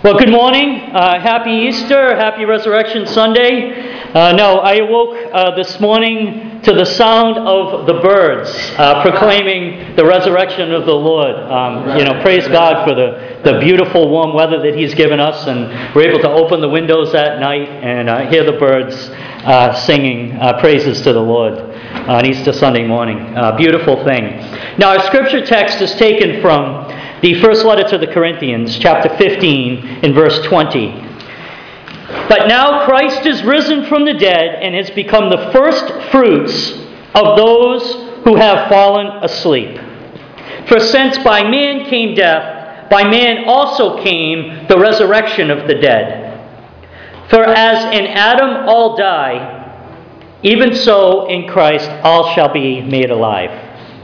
Well, good morning. Happy Easter. Happy Resurrection Sunday. I awoke this morning to the sound of the birds proclaiming the resurrection of the Lord. Praise God for the beautiful warm weather that He's given us, and we're able to open the windows at night and hear the birds singing praises to the Lord on Easter Sunday morning. Beautiful thing. Now, our scripture text is taken from the first letter to the Corinthians, chapter 15, in verse 20. But now Christ is risen from the dead and has become the first fruits of those who have fallen asleep. For since by man came death, by man also came the resurrection of the dead. For as in Adam all die, even so in Christ all shall be made alive.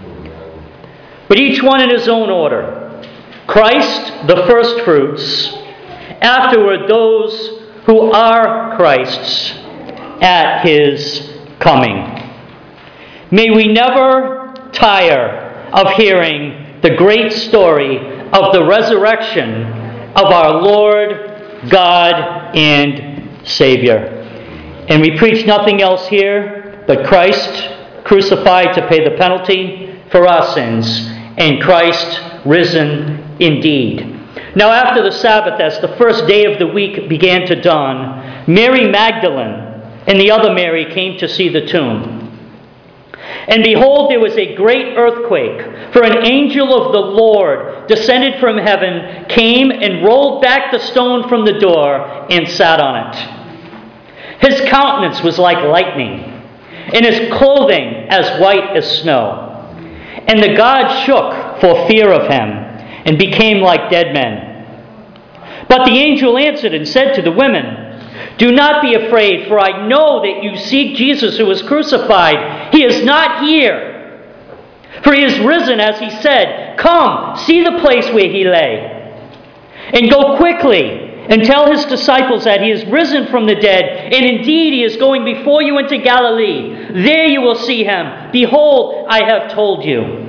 But each one in his own order. Christ, the first fruits, afterward those who are Christ's at His coming. May we never tire of hearing the great story of the resurrection of our Lord, God, and Savior. And we preach nothing else here but Christ crucified to pay the penalty for our sins, and Christ risen indeed. Now after the Sabbath, as the first day of the week began to dawn, Mary Magdalene and the other Mary came to see the tomb. And behold, there was a great earthquake, for an angel of the Lord descended from heaven, came and rolled back the stone from the door and sat on it. His countenance was like lightning, and his clothing as white as snow. And the gods shook for fear of him, and became like dead men. But the angel answered and said to the women, "Do not be afraid, for I know that you seek Jesus who was crucified. He is not here, for he is risen as he said. Come, see the place where he lay. And go quickly and tell his disciples that he is risen from the dead, and indeed he is going before you into Galilee. There you will see him. Behold, I have told you."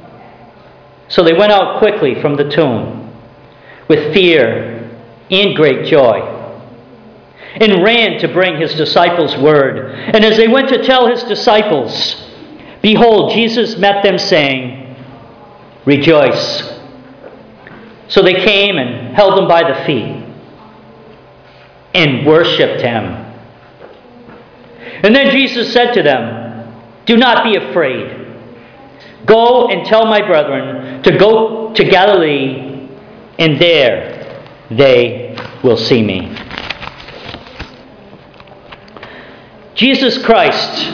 So they went out quickly from the tomb with fear and great joy, and ran to bring his disciples word. And as they went to tell his disciples, behold, Jesus met them, saying, "Rejoice." So they came and held him by the feet and worshipped him. And then Jesus said to them, "Do not be afraid. Go and tell my brethren to go to Galilee, and there they will see me." Jesus Christ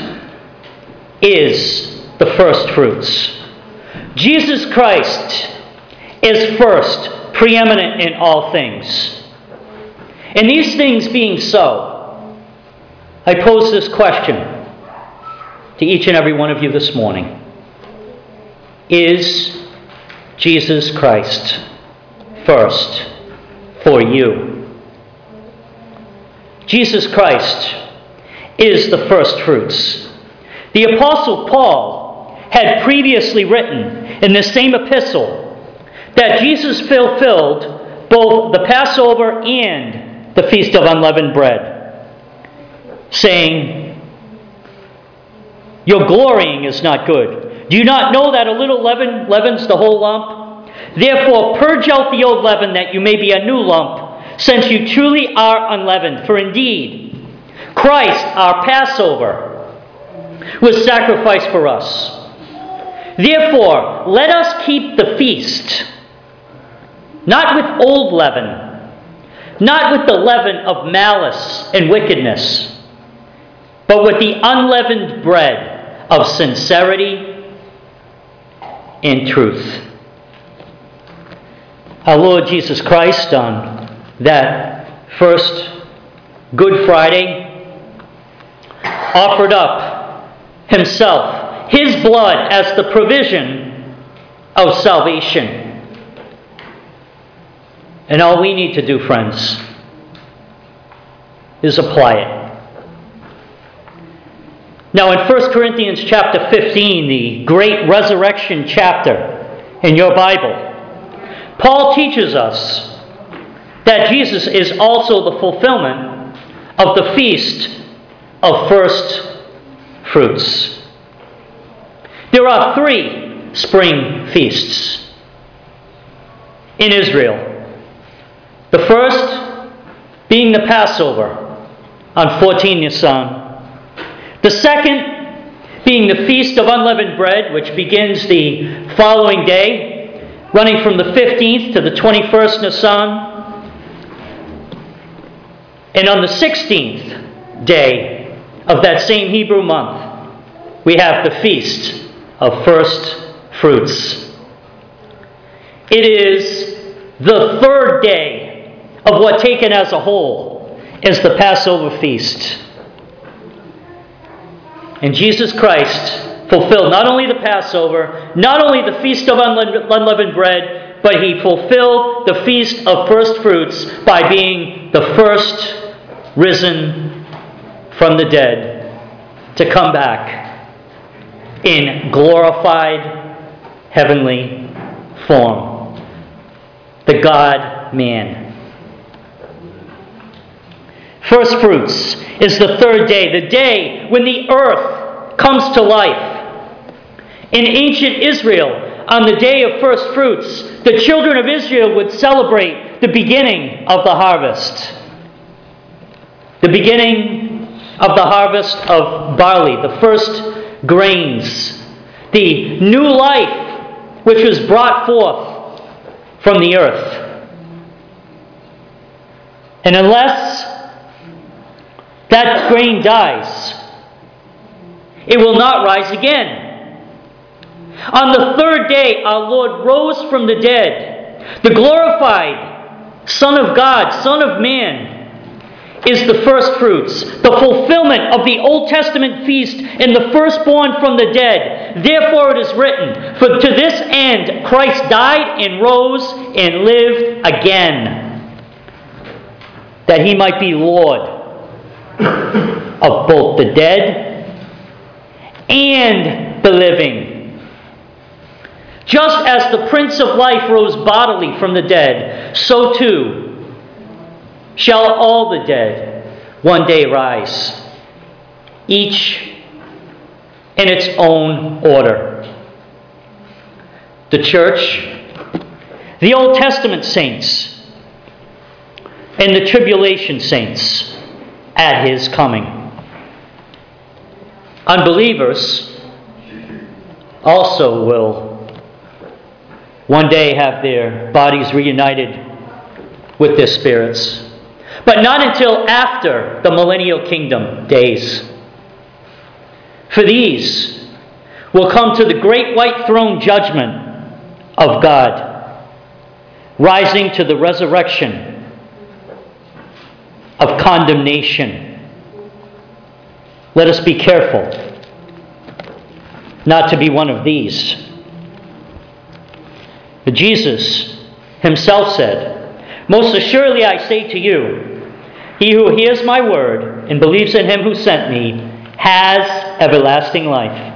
is the first fruits. Jesus Christ is first, preeminent in all things. And these things being so, I pose this question to each and every one of you this morning. Is Jesus Christ first for you? Jesus Christ is the first fruits. The Apostle Paul had previously written in the same epistle that Jesus fulfilled both the Passover and the Feast of Unleavened Bread, saying, "Your glorying is not good. Do you not know that a little leaven leavens the whole lump? Therefore purge out the old leaven, that you may be a new lump, since you truly are unleavened. For indeed, Christ, our Passover, was sacrificed for us. Therefore, let us keep the feast, not with old leaven, not with the leaven of malice and wickedness, but with the unleavened bread of sincerity in truth." Our Lord Jesus Christ, on that first Good Friday, offered up himself, his blood, as the provision of salvation. And all we need to do, friends, is apply it. Now in 1 Corinthians chapter 15, the great resurrection chapter in your Bible, Paul teaches us that Jesus is also the fulfillment of the feast of first fruits. There are 3 spring feasts in Israel. The first being the Passover on 14 Nisan. The second being the Feast of Unleavened Bread, which begins the following day, running from the 15th to the 21st Nisan. And on the 16th day of that same Hebrew month, we have the Feast of First Fruits. It is the 3rd day of what, taken as a whole, is the Passover feast. And Jesus Christ fulfilled not only the Passover, not only the Feast of Unleavened Bread, but he fulfilled the Feast of First Fruits by being the first risen from the dead to come back in glorified heavenly form. The God-man. First fruits is the 3rd day, the day when the earth comes to life. In ancient Israel, on the day of first fruits, the children of Israel would celebrate the beginning of the harvest. The beginning of the harvest of barley, the first grains, the new life which was brought forth from the earth. And unless that grain dies, it will not rise again. On the 3rd day, our Lord rose from the dead. The glorified Son of God, Son of Man, is the first fruits, the fulfillment of the Old Testament feast and the firstborn from the dead. Therefore it is written, for to this end Christ died and rose and lived again, that he might be Lord of both the dead and the living. Just as the Prince of Life rose bodily from the dead, so too shall all the dead one day rise, each in its own order. The church, the Old Testament saints, and the tribulation saints at his coming. Unbelievers also will one day have their bodies reunited with their spirits, but not until after the millennial kingdom days. For these will come to the great white throne judgment of God, rising to the resurrection of condemnation. Let us be careful not to be one of these. But Jesus himself said, "Most assuredly I say to you, he who hears my word and believes in him who sent me has everlasting life,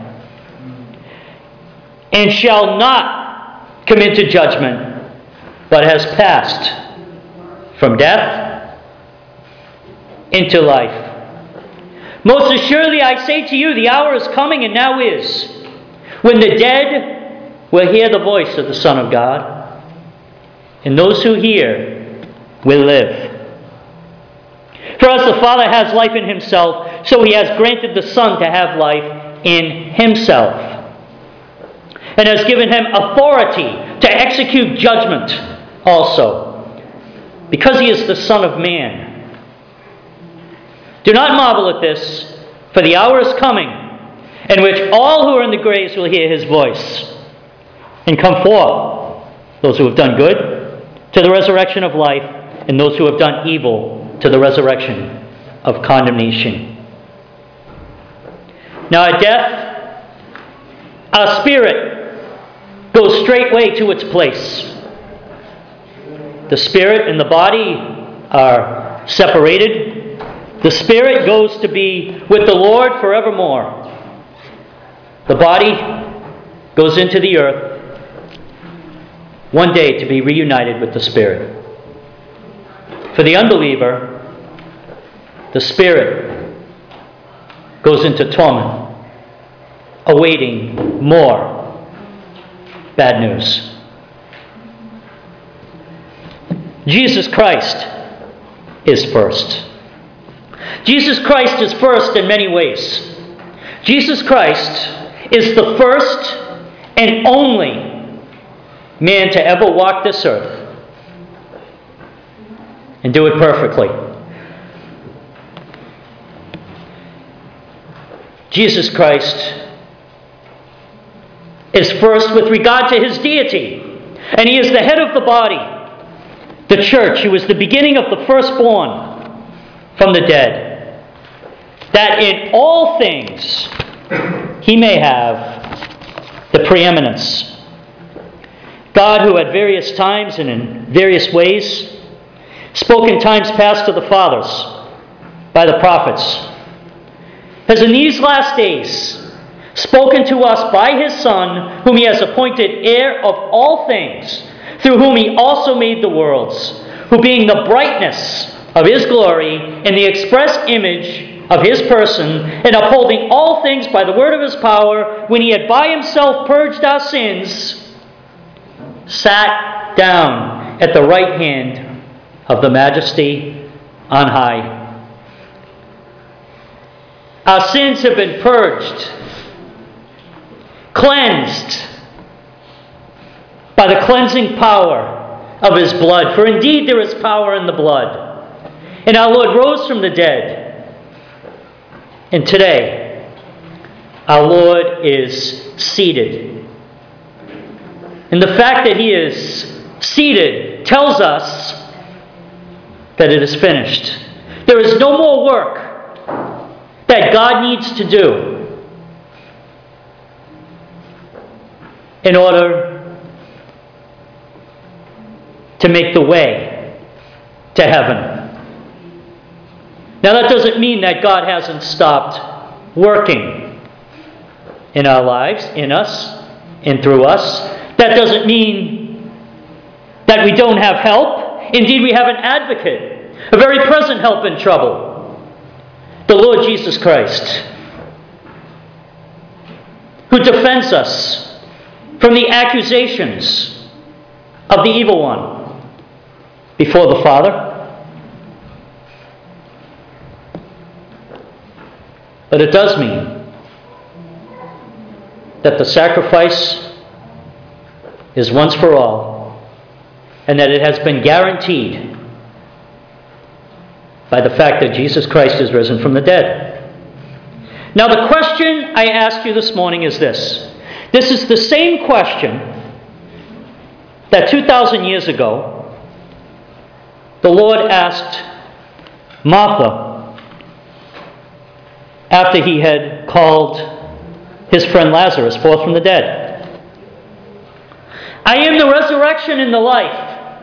and shall not come into judgment, but has passed from death into life. Most assuredly I say to you, the hour is coming and now is, when the dead will hear the voice of the Son of God, and those who hear will live. For as the Father has life in himself, so he has granted the Son to have life in himself, and has given him authority to execute judgment also, because he is the Son of Man. Do not marvel at this, for the hour is coming in which all who are in the graves will hear his voice and come forth, those who have done good to the resurrection of life, and those who have done evil to the resurrection of condemnation. Now at death, our spirit goes straightway to its place. The spirit and the body are separated. The spirit goes to be with the Lord forevermore. The body goes into the earth, one day to be reunited with the spirit. For the unbeliever, the spirit goes into torment, awaiting more bad news. Jesus Christ is first. Jesus Christ is first in many ways. Jesus Christ is the first and only man to ever walk this earth and do it perfectly. Jesus Christ is first with regard to his deity, and he is the head of the body, the church. He was the beginning of the firstborn from the dead, that in all things he may have the preeminence. God, who at various times and in various ways spoke in times past to the fathers by the prophets, has in these last days spoken to us by his Son, whom he has appointed heir of all things, through whom he also made the worlds, who being the brightness of his glory and the express image of his person, and upholding all things by the word of his power, when he had by himself purged our sins, sat down at the right hand of the Majesty on high. Our sins have been purged, cleansed by the cleansing power of his blood. For indeed there is power in the blood. And our Lord rose from the dead. And today, our Lord is seated. And the fact that he is seated tells us that it is finished. There is no more work that God needs to do in order to make the way to heaven. Now that doesn't mean that God hasn't stopped working in our lives, in us, and through us. That doesn't mean that we don't have help. Indeed, we have an advocate, a very present help in trouble, the Lord Jesus Christ, who defends us from the accusations of the evil one before the Father. But it does mean that the sacrifice is once for all, and that it has been guaranteed by the fact that Jesus Christ is risen from the dead. Now the question I ask you this morning is this. This is the same question that 2,000 years ago the Lord asked Martha after he had called his friend Lazarus forth from the dead. I am the resurrection and the life.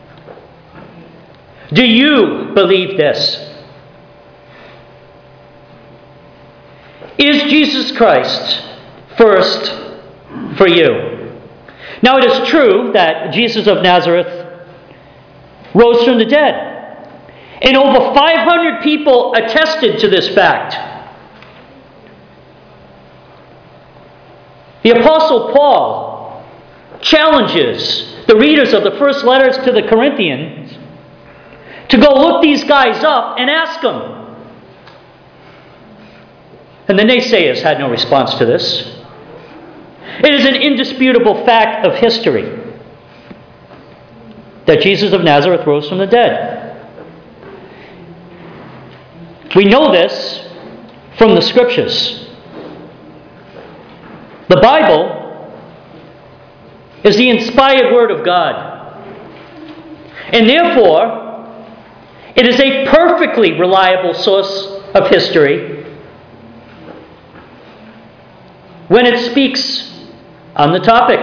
Do you believe this? Is Jesus Christ first for you? Now it is true that Jesus of Nazareth rose from the dead. And over 500 people attested to this fact. The Apostle Paul challenges the readers of the first letters to the Corinthians to go look these guys up and ask them. And the naysayers had no response to this. It is an indisputable fact of history that Jesus of Nazareth rose from the dead. We know this from the Scriptures. The Bible is the inspired Word of God. And therefore, it is a perfectly reliable source of history when it speaks on the topic.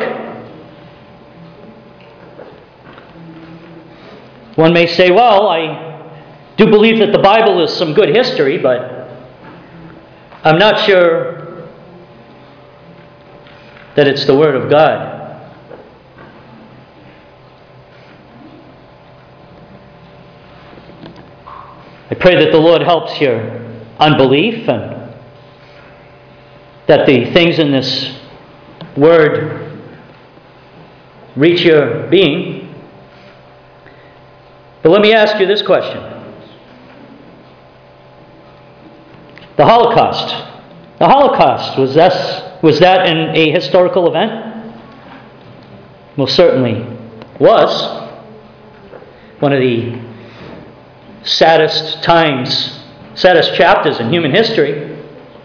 One may say, well, I do believe that the Bible is some good history, but I'm not sure that it's the Word of God. I pray that the Lord helps your unbelief and that the things in this word reach your being. But let me ask you this question. The Holocaust. The Holocaust, was that a historical event? Most certainly was. One of the saddest chapters in human history.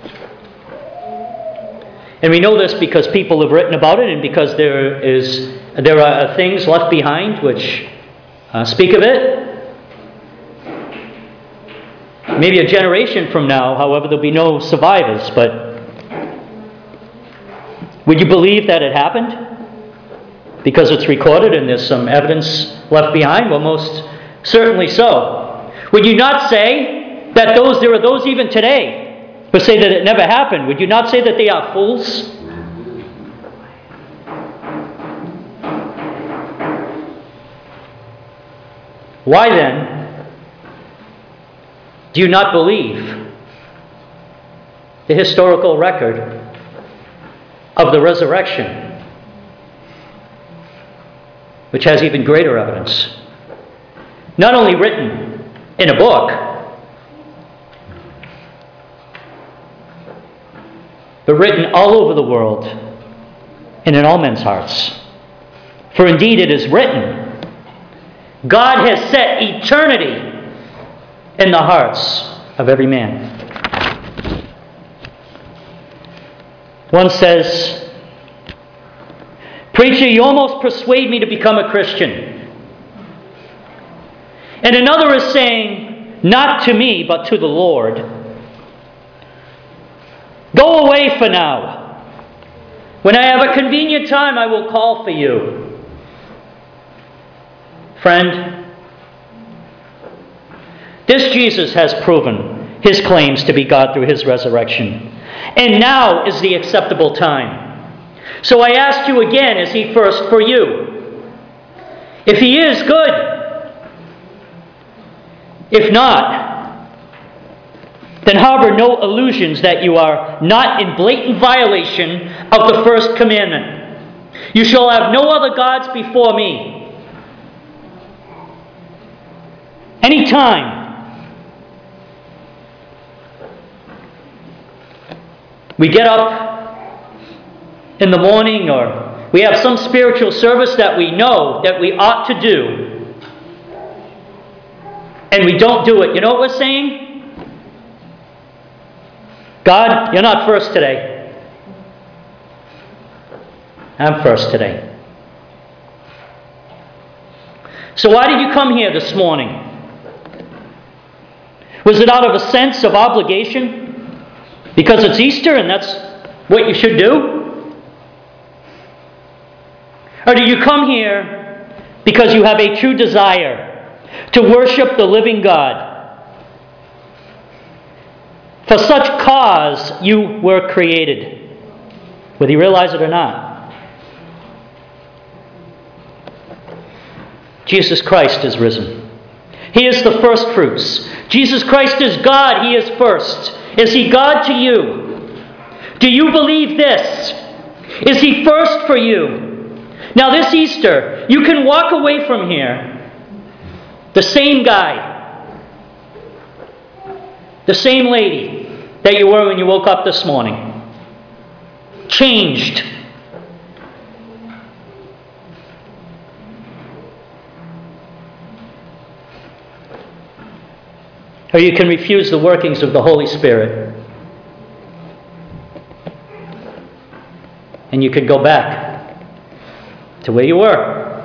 And we know this because people have written about it and because there are things left behind which speak of it. Maybe a generation from now, however, there'll be no survivors, but would you believe that it happened? Because it's recorded and there's some evidence left behind? Well, most certainly so. Would you not say that there are those even today who say that it never happened? Would you not say that they are fools? Why then do you not believe the historical record of the resurrection, which has even greater evidence? Not only written in a book, but written all over the world and in all men's hearts. For indeed it is written, God has set eternity in the hearts of every man. One says, "Preacher, you almost persuade me to become a Christian." And another is saying, "Not to me, but to the Lord. Go away for now. When I have a convenient time, I will call for you." Friend, this Jesus has proven his claims to be God through his resurrection. And now is the acceptable time. So I ask you again, is he first for you? If he is, good. If not, then harbor no illusions that you are not in blatant violation of the first commandment. You shall have no other gods before me. Anytime we get up in the morning or we have some spiritual service that we know that we ought to do, and we don't do it, you know what we're saying? God, you're not first today. I'm first today. So why did you come here this morning? Was it out of a sense of obligation? Because it's Easter and that's what you should do? Or do you come here because you have a true desire to worship the living God? For such cause you were created, whether you realize it or not. Jesus Christ is risen. He is the first fruits. Jesus Christ is God. He is first. Is he God to you? Do you believe this? Is he first for you? Now this Easter, you can walk away from here the same guy, the same lady that you were when you woke up this morning. Changed. Or you can refuse the workings of the Holy Spirit. And you could go back to where you were.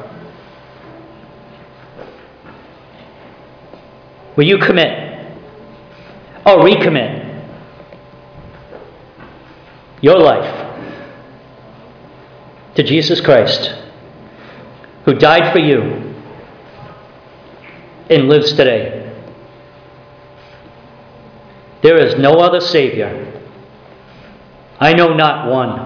Will you commit or recommit your life to Jesus Christ, who died for you and lives today? There is no other Savior. I know not one.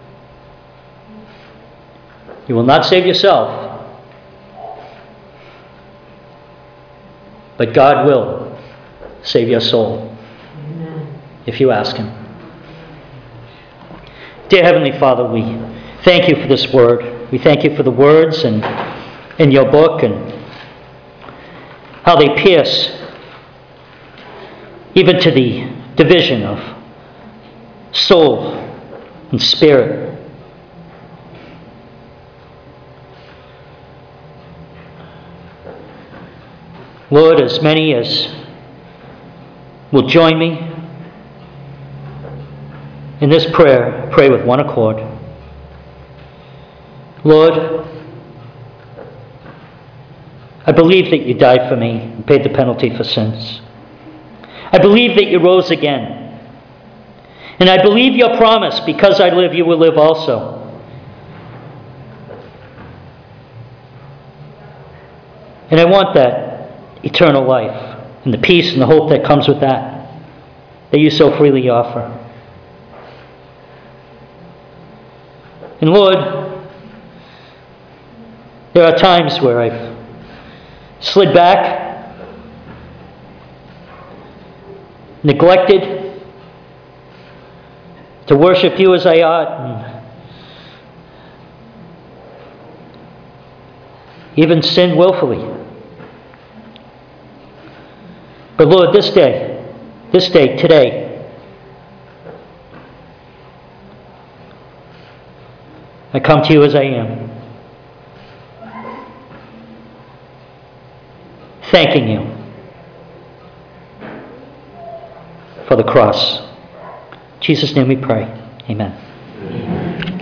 You will not save yourself, but God will. save your soul. If you ask Him. Dear Heavenly Father, we thank you for this word. We thank you for the words in your book and how they pierce even to the division of soul and spirit. Lord, as many as will join me in this prayer, pray with one accord. Lord, I believe that you died for me and paid the penalty for sins. I believe that you rose again. And I believe your promise, because I live, you will live also. And I want that eternal life and the peace and the hope that comes with that you so freely offer. And Lord, there are times where I've slid back, neglected to worship you as I ought, and even sinned willfully. But Lord, this day, today, I come to you as I am, thanking you for the cross. In Jesus' name we pray. Amen.